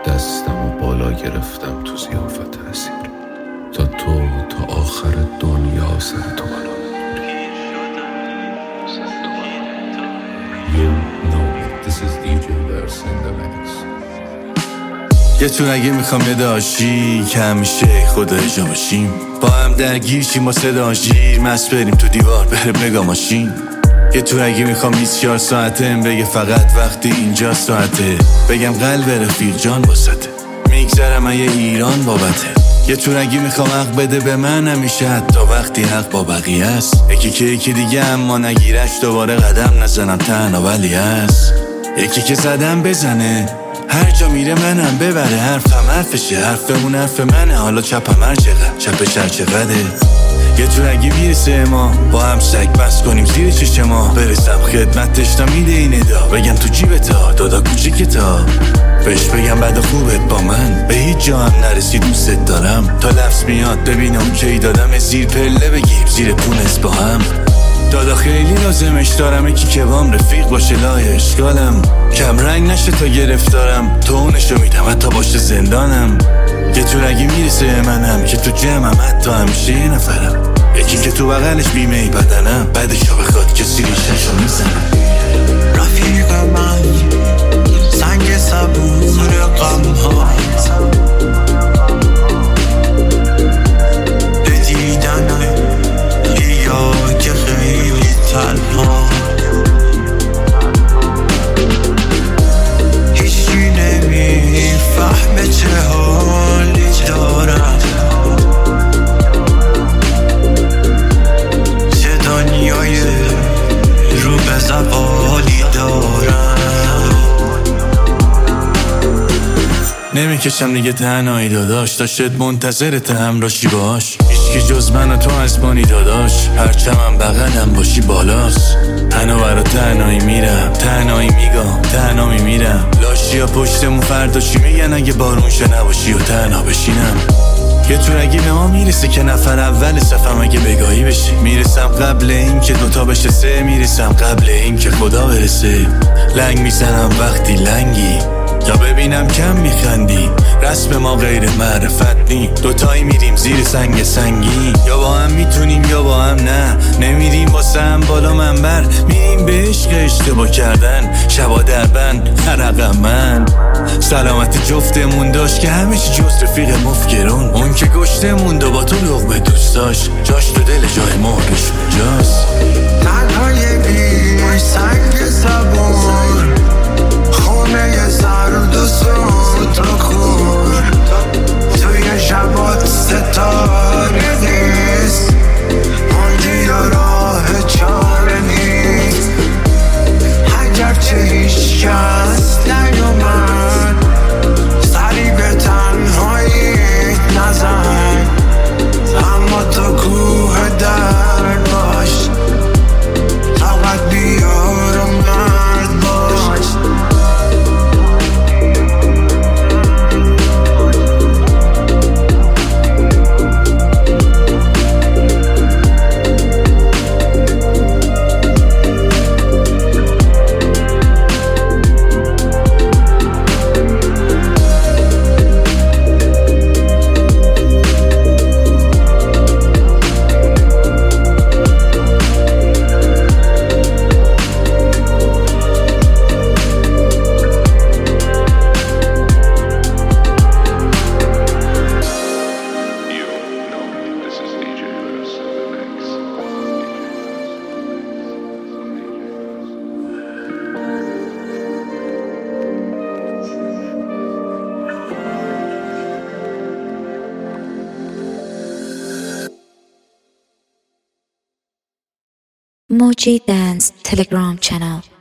دستم و بالا گرفتم تو ضیافت اسیر، تا آخر دنیا سر تو بالا You know this is DJ Verse in the mix. یه تو اگه میخوام یه داشی که همیشه خدا جا باشیم، با هم درگیر شیم با صدا شیر، مست بریم تو دیوار بره بگا ماشین. یه تو اگه میخوام 24 ساعته بگه فقط وقتی اینجا ساعته، بگم قلب رفیق جان واسطه، میگذرم یه ایران بابته. یه تو اگه میخوام حق بده به من همیشه، حتی وقتی حق با بقیه است، یکی که یکی دیگه اما نگیرش دوباره قدم نزنم تنها ولی هست، یکی که زدم بزنه هر جا میره منم ببره، حرفم حرفشه حرفمون حرف منه، حالا چپم هر چقدر چپش هر چقدره. یه تو اگه میرسه ما با هم سگ بس کنیم زیر چشم ما، برسم خدمتش تا میده این ادا، بگم تو جیبتا دادا کوچیکتا، بهش بگم بعد خوبت با من به هیچ جا هم نرسی دوست دارم، تا لفظ میاد ببینم کی دادم زیر پله بگیریم زیر پونست با هم. دادا خیلی لازمش دارم یکی که بام رفیق باشه لای اشکالم، کم رنگ نشه تا گرفتارم، تو اونشو میدم حتی باشه زندانم. یه تو اگه میرسه منم که تو جمعم حتی همیشه یه نفرم، یکی که تو بغلش بیمه ای بدنم، بعدشو بخواد کسی ریششو میزنم. رفیق من سنگ صبور غم ها، به دیدن یا که خیلی تنها، هیچی نمیفهمه چه حالی دارم، چه دنیای رو به زوالی دارم. نمیکشم دیگه تنهایی داداش، داشتت منتظرت همراشی باش، هیچکی جز من و تو اسبانی داداش، هرچمم بغلم باشی بالاست. تنها برا تنهایی میرم، تنهایی میگم تنها میمیرم، لاشی ها پشتمون فردا چی میگن اگه بارون شه نباشی و تنها بشینم. یه تو اگه به ما میرسه که نفر اول صفم اگه بگاهی بشی، میرسم قبل این که دوتا بشه سه، میرسم قبل این که خدا برسه، لنگ میزنم وقتی لنگی یا ببینم کم میخندی، رسم ما غیر معرفت نی، دوتایی میریم زیر سنگ سنگی، یا با هم میتونیم یا با هم نه، نمیریم واسه هم بالا منبر، میریم به عشق اشتباه کردن، شبا در بند حرقم من. سلامتی جفتمون داشت که همه چی جز رفیق مفکرون، اون که گشتمون دو با تو لقمه دوست داشت، جاش تو دل جای مهرش جاست. تنهای بی سنگ صبور، خونه سرد و سوت و خور، توی شبات ستاره نیست، موندی و راه چاره نیست، اگرچه هیچ کس نیومد سری به تنهاییت نزن، اما تو کوه درد باش، فقط بیار و مرد باش. Moji Dance Telegram channel.